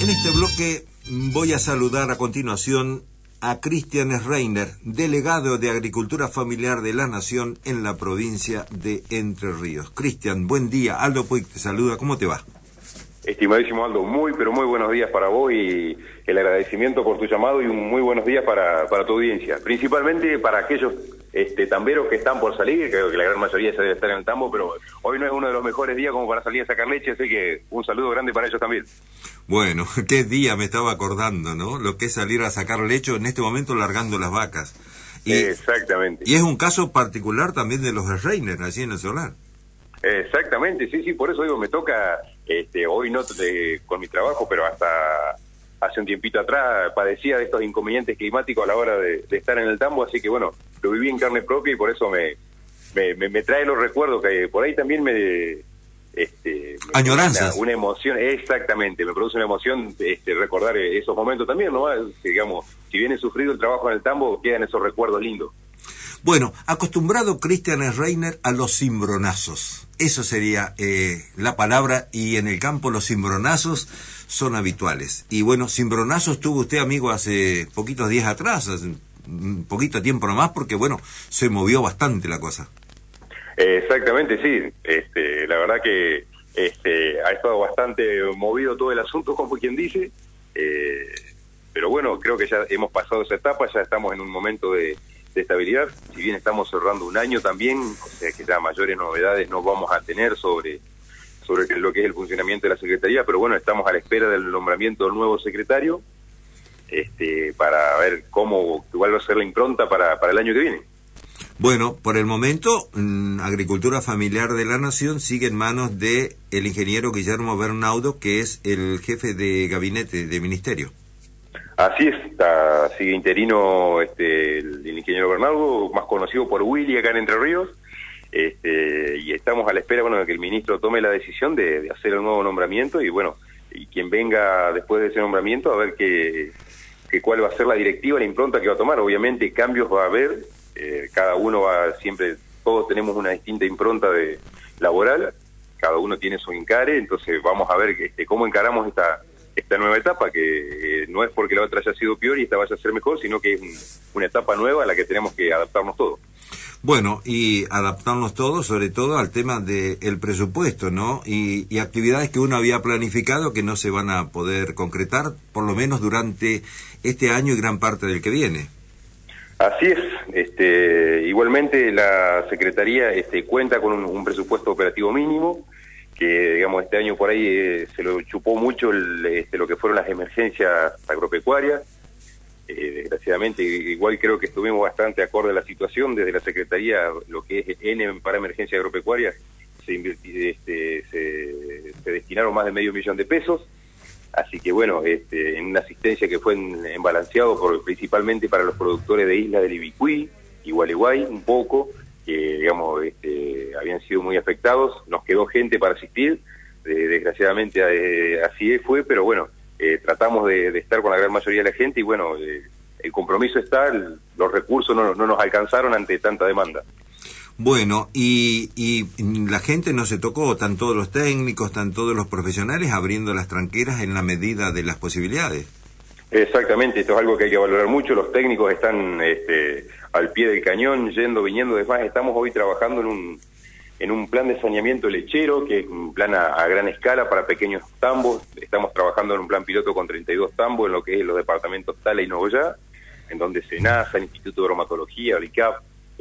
En este bloque voy a saludar a continuación a Cristian Reiner, delegado de Agricultura Familiar de la Nación en la provincia de Entre Ríos. Cristian, buen día. Aldo Puig te saluda. ¿Cómo te va? Estimadísimo Aldo, muy buenos días para vos y el agradecimiento por tu llamado y un muy buenos días para tu audiencia. Principalmente para aquellos tamberos que están por salir, creo que la gran mayoría ya debe estar en el tambo, pero hoy no es uno de los mejores días como para salir a sacar leche, así que un saludo grande para ellos también. Bueno, qué día me estaba acordando, ¿no? Lo que es salir a sacar leche en este momento largando las vacas. Exactamente. Y es un caso particular también de los Reiner, allí en el solar. Exactamente, sí, por eso digo, me toca, hoy no con mi trabajo, pero hasta hace un tiempito atrás padecía de estos inconvenientes climáticos a la hora de estar en el tambo, así que bueno, lo viví en carne propia y por eso me trae los recuerdos que por ahí también me añoranzas. Una emoción, exactamente, me produce una emoción recordar esos momentos también, ¿no? Que, digamos, si bien he sufrido el trabajo en el tambo, quedan esos recuerdos lindos. Bueno, acostumbrado Cristian Reiner a los cimbronazos. Eso sería la palabra, y en el campo los cimbronazos son habituales. Y bueno, cimbronazos tuvo usted, amigo, hace poquitos días atrás, hace un poquito tiempo nomás, porque bueno, se movió bastante la cosa. Exactamente, sí. La verdad que ha estado bastante movido todo el asunto, como quien dice. Pero bueno, creo que ya hemos pasado esa etapa, ya estamos en un momento de estabilidad, si bien estamos cerrando un año también, o sea que ya mayores novedades no vamos a tener sobre lo que es el funcionamiento de la Secretaría, pero bueno, estamos a la espera del nombramiento del nuevo secretario, para ver cuál va a ser la impronta para el año que viene. Bueno, por el momento, Agricultura Familiar de la Nación sigue en manos de el ingeniero Guillermo Bernaudo, que es el jefe de gabinete de ministerio. Así es, sigue interino el ingeniero Bernardo, más conocido por Willy acá en Entre Ríos, y estamos a la espera, bueno, de que el ministro tome la decisión de hacer el nuevo nombramiento y bueno, y quien venga después de ese nombramiento a ver cuál va a ser la directiva, la impronta que va a tomar. Obviamente cambios va a haber, cada uno siempre, todos tenemos una distinta impronta laboral, cada uno tiene su encare, entonces vamos a ver cómo encaramos esta nueva etapa, que no es porque la otra haya sido peor y esta vaya a ser mejor, sino que es una etapa nueva a la que tenemos que adaptarnos todos. Bueno, y adaptarnos todos, sobre todo al tema del presupuesto, ¿no? Y actividades que uno había planificado que no se van a poder concretar, por lo menos durante este año y gran parte del que viene. Así es. Igualmente la Secretaría cuenta con un presupuesto operativo mínimo, que digamos este año por ahí se lo chupó mucho lo que fueron las emergencias agropecuarias. Desgraciadamente, igual creo que estuvimos bastante acorde a la situación desde la Secretaría, lo que es N para emergencia agropecuaria, se destinaron más de $500,000, así que bueno, en una asistencia que fue en balanceado principalmente para los productores de Isla del Ibicuí y Gualeguay, un poco, que digamos habían sido muy afectados, nos quedó gente para asistir, desgraciadamente así fue, pero bueno, tratamos de estar con la gran mayoría de la gente y bueno, el compromiso está, los recursos no nos alcanzaron ante tanta demanda. Bueno, y la gente no se tocó, están todos los técnicos, están todos los profesionales abriendo las tranqueras en la medida de las posibilidades. Exactamente, esto es algo que hay que valorar mucho, los técnicos están al pie del cañón, yendo, viniendo, además estamos hoy trabajando en un plan de saneamiento lechero, que es un plan a gran escala para pequeños tambos. Estamos trabajando en un plan piloto con 32 tambos en lo que es los departamentos Tala y Nogoyá, en donde SENASA, el Instituto de Bromatología, OLICAP,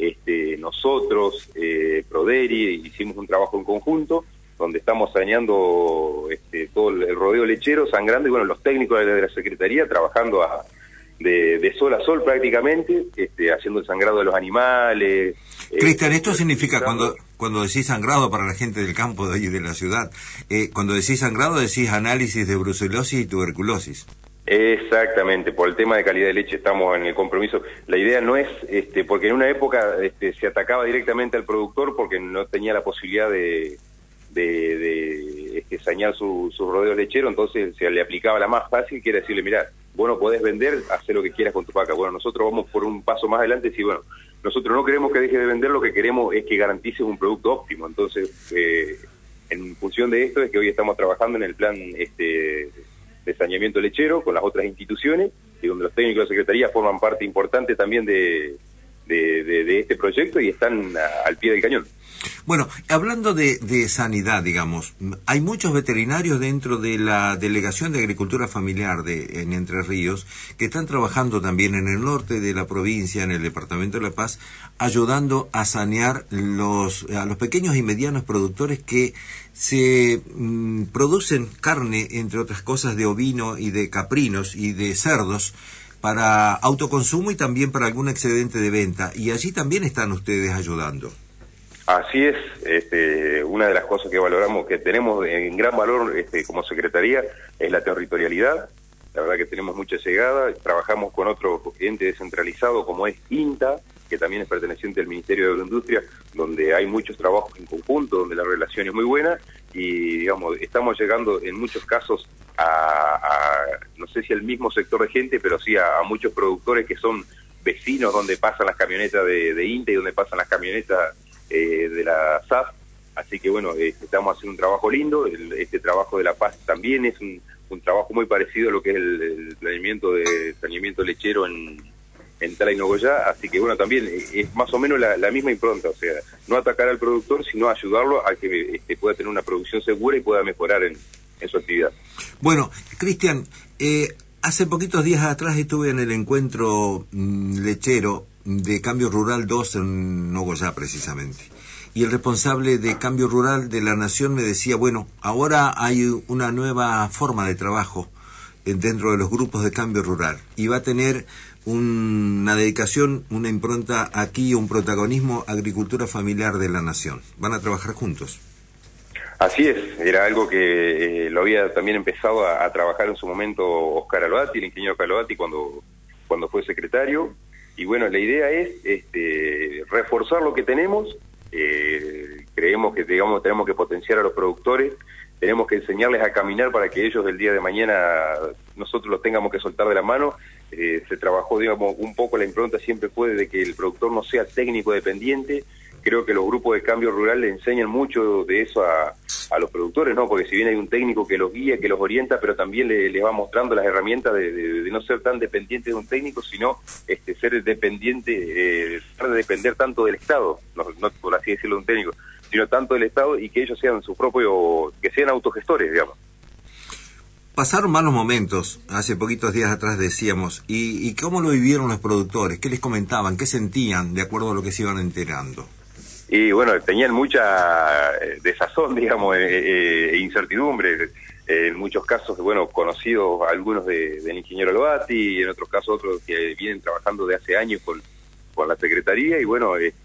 nosotros, Proderi, hicimos un trabajo en conjunto, donde estamos saneando todo el rodeo lechero, sangrando, y bueno, los técnicos de la Secretaría trabajando de sol a sol prácticamente, haciendo el sangrado de los animales. Cristian, esto significa, cuando decís sangrado para la gente del campo de ahí de la ciudad, cuando decís sangrado decís análisis de brucelosis y tuberculosis. Exactamente, por el tema de calidad de leche estamos en el compromiso. La idea no es, porque en una época se atacaba directamente al productor porque no tenía la posibilidad de sanear su rodeo lechero, entonces se le aplicaba la más fácil, que era decirle, mirá, vos no podés vender, hacer lo que quieras con tu vaca. Bueno, nosotros vamos por un paso más adelante y decir, bueno, nosotros no queremos que deje de vender, lo que queremos es que garantices un producto óptimo. Entonces, en función de esto es que hoy estamos trabajando en el plan de saneamiento lechero con las otras instituciones, y donde los técnicos de la Secretaría forman parte importante también de este proyecto y están al pie del cañón. Bueno, hablando de sanidad, digamos, hay muchos veterinarios dentro de la Delegación de Agricultura Familiar en Entre Ríos que están trabajando también en el norte de la provincia, en el departamento de La Paz, ayudando a sanear a los pequeños y medianos productores que se producen carne, entre otras cosas, de ovino y de caprinos y de cerdos, para autoconsumo y también para algún excedente de venta. Y allí también están ustedes ayudando. Así es, una de las cosas que valoramos, que tenemos en gran valor como Secretaría, es la territorialidad. La verdad que tenemos mucha llegada, trabajamos con otro ente descentralizado como es INTA, que también es perteneciente al Ministerio de Agroindustria, donde hay muchos trabajos en conjunto, donde la relación es muy buena, y digamos, estamos llegando en muchos casos a no sé si al mismo sector de gente, pero sí a muchos productores que son vecinos donde pasan las camionetas de INTA y donde pasan las camionetas de la SAF. Así que bueno, estamos haciendo un trabajo lindo. Este trabajo de La Paz también es un trabajo muy parecido a lo que es el planeamiento de saneamiento lechero en Tala y Nogoyá. Así que bueno, también es más o menos la misma impronta, o sea, no atacar al productor, sino ayudarlo a que pueda tener una producción segura y pueda mejorar en su actividad. Bueno, Cristian, hace poquitos días atrás estuve en el encuentro lechero de Cambio Rural 2 en Nogoyá precisamente, y el responsable de Cambio Rural de la Nación me decía, bueno, ahora hay una nueva forma de trabajo dentro de los grupos de Cambio Rural y va a tener una dedicación, una impronta aquí, un protagonismo agricultura familiar de la Nación. Van a trabajar juntos. Así es, era algo que lo había también empezado a trabajar en su momento Oscar Aloati, el ingeniero Oscar Aloati, cuando fue secretario. Y bueno, la idea es reforzar lo que tenemos. Creemos que digamos tenemos que potenciar a los productores, tenemos que enseñarles a caminar para que ellos el día de mañana nosotros los tengamos que soltar de la mano. Se trabajó, digamos, un poco la impronta siempre fue de que el productor no sea técnico dependiente. Creo que los grupos de Cambio Rural le enseñan mucho de eso a los productores, ¿no? Porque si bien hay un técnico que los guía, que los orienta, pero también les va mostrando las herramientas de no ser tan dependiente de un técnico, sino ser dependiente, dejar de depender tanto del Estado, no por así decirlo de un técnico, sino tanto del Estado, y que ellos sean que sean autogestores, digamos. Pasaron malos momentos, hace poquitos días atrás decíamos, ¿y cómo lo vivieron los productores? ¿Qué les comentaban? ¿Qué sentían de acuerdo a lo que se iban enterando? Y bueno, tenían mucha desazón, digamos, e incertidumbre. En muchos casos, bueno, conocidos algunos del ingeniero Aloati, y en otros casos otros que vienen trabajando de hace años con la Secretaría, y bueno, les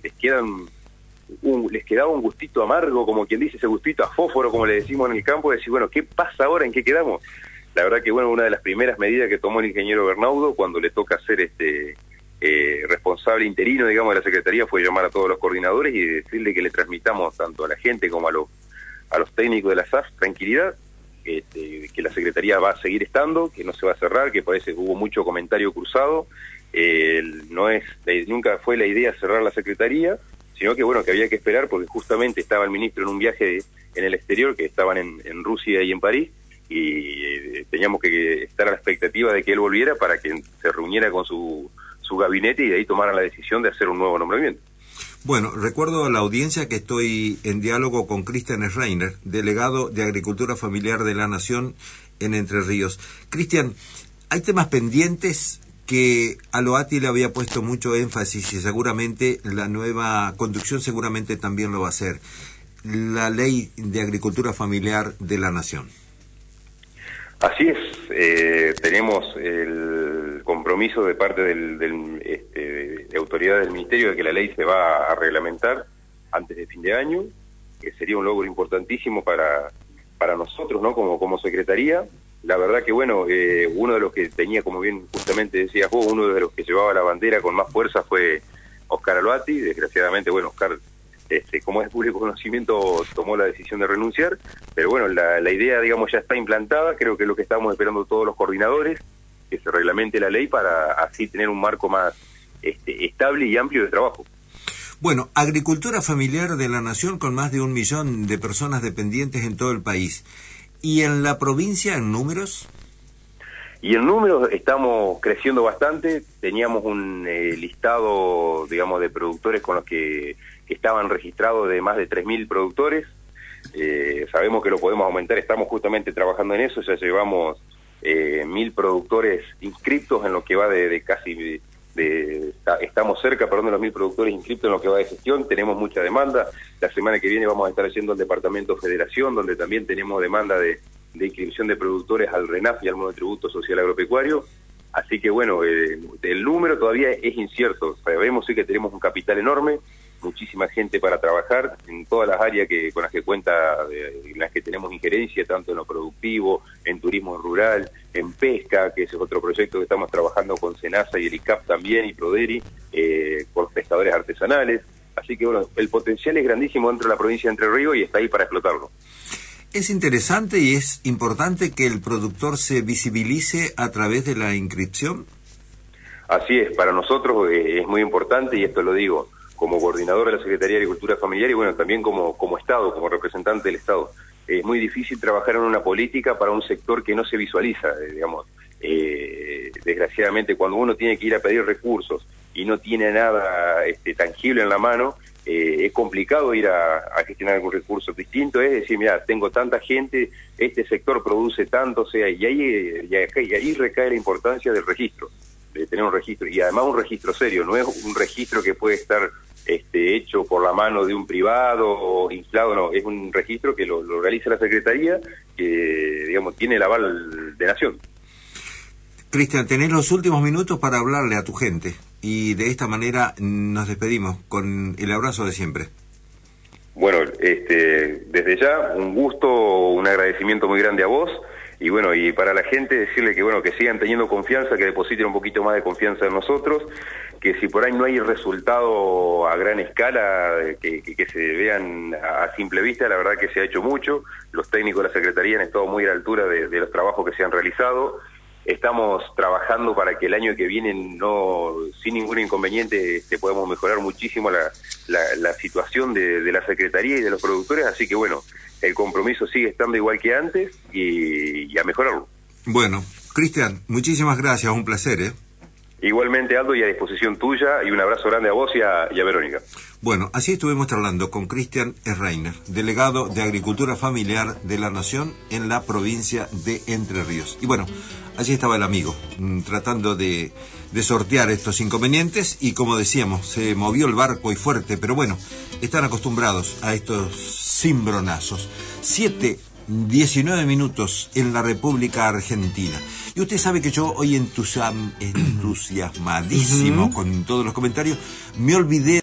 quedaba un gustito amargo, como quien dice, ese gustito a fósforo, como le decimos en el campo, de decir, bueno, ¿qué pasa ahora? ¿En qué quedamos? La verdad que, bueno, una de las primeras medidas que tomó el ingeniero Bernaudo cuando le toca ser responsable interino, digamos, de la Secretaría, fue llamar a todos los coordinadores y decirle que le transmitamos tanto a la gente como a los técnicos de la SAF tranquilidad, que la Secretaría va a seguir estando, que no se va a cerrar, que parece que hubo mucho comentario cruzado. Nunca fue la idea cerrar la Secretaría, sino que bueno, que había que esperar porque justamente estaba el ministro en un viaje en el exterior, que estaban en Rusia y en París, y teníamos que estar a la expectativa de que él volviera para que se reuniera con su gabinete y de ahí tomaran la decisión de hacer un nuevo nombramiento. Bueno, recuerdo a la audiencia que estoy en diálogo con Cristian Reiner, delegado de Agricultura Familiar de la Nación en Entre Ríos. Cristian, hay temas pendientes que Aloati le había puesto mucho énfasis y seguramente la nueva conducción seguramente también lo va a hacer. La Ley de Agricultura Familiar de la Nación. Así es, tenemos el compromiso de parte de autoridades del Ministerio de que la ley se va a reglamentar antes de fin de año, que sería un logro importantísimo para nosotros, ¿no? Como Secretaría. La verdad que, bueno, uno de los que tenía, como bien justamente decías vos, uno de los que llevaba la bandera con más fuerza fue Oscar Aloati. Desgraciadamente, bueno, Oscar, como es público conocimiento, tomó la decisión de renunciar, pero bueno, la idea, digamos, ya está implantada. Creo que es lo que estamos esperando todos los coordinadores, que se reglamente la ley para así tener un marco más estable y amplio de trabajo. Bueno, Agricultura Familiar de la Nación con más de 1 millón de personas dependientes en todo el país. ¿Y en la provincia, en números? Y en números estamos creciendo bastante. Teníamos un listado, digamos, de productores con los que estaban registrados de más de 3.000 productores. Sabemos que lo podemos aumentar, estamos justamente trabajando en eso. Ya llevamos 1.000 productores inscriptos en lo que va de casi... estamos cerca, perdón, de los 1.000 productores inscritos en lo que va de gestión. Tenemos mucha demanda. La semana que viene vamos a estar yendo al departamento Federación, donde también tenemos demanda de inscripción de productores al RENAF y al monotributo social agropecuario. Así que bueno, el número todavía es incierto. Sabemos sí que tenemos un capital enorme, muchísima gente para trabajar en todas las áreas con las que cuenta, en las que tenemos injerencia, tanto en lo productivo, en turismo rural, en pesca, que ese es otro proyecto que estamos trabajando con Senasa y el ICAP también, y Proderi, con los pescadores artesanales. Así que bueno, el potencial es grandísimo dentro de la provincia de Entre Ríos y está ahí para explotarlo. Es interesante y es importante que el productor se visibilice a través de la inscripción. Así es, para nosotros es muy importante, y esto lo digo como coordinador de la Secretaría de Agricultura Familiar y bueno, también como Estado, como representante del Estado. Es muy difícil trabajar en una política para un sector que no se visualiza, digamos. Desgraciadamente, cuando uno tiene que ir a pedir recursos y no tiene nada tangible en la mano, es complicado ir a gestionar algún recurso. Distinto es decir, mira, tengo tanta gente, este sector produce tanto, o sea, y ahí recae la importancia del registro, de tener un registro, y además un registro serio, no es un registro que puede estar hecho por la mano de un privado o inflado, no, es un registro que lo realiza la Secretaría, que, digamos, tiene el aval de Nación. Cristian, tenés los últimos minutos para hablarle a tu gente, y de esta manera nos despedimos con el abrazo de siempre. Bueno, desde ya, un gusto, un agradecimiento muy grande a vos, y bueno, y para la gente decirle que bueno, que sigan teniendo confianza, que depositen un poquito más de confianza en nosotros, que si por ahí no hay resultado a gran escala, que se vean a simple vista, la verdad que se ha hecho mucho. Los técnicos de la Secretaría han estado muy a la altura de los trabajos que se han realizado. Estamos trabajando para que el año que viene, sin ningún inconveniente, podamos mejorar muchísimo la situación de la Secretaría y de los productores, así que bueno, el compromiso sigue estando igual que antes y a mejorarlo. Bueno, Cristian, muchísimas gracias, un placer, ¿eh? Igualmente, Aldo, y a disposición tuya, y un abrazo grande a vos y a Verónica. Bueno, así estuvimos charlando con Cristian Reiner, delegado de Agricultura Familiar de la Nación en la provincia de Entre Ríos. Y bueno, allí estaba el amigo, tratando de sortear estos inconvenientes, y como decíamos, se movió el barco y fuerte, pero bueno, están acostumbrados a estos cimbronazos. 7:19 minutos en la República Argentina. Y usted sabe que yo hoy entusiasmadísimo con todos los comentarios, me olvidé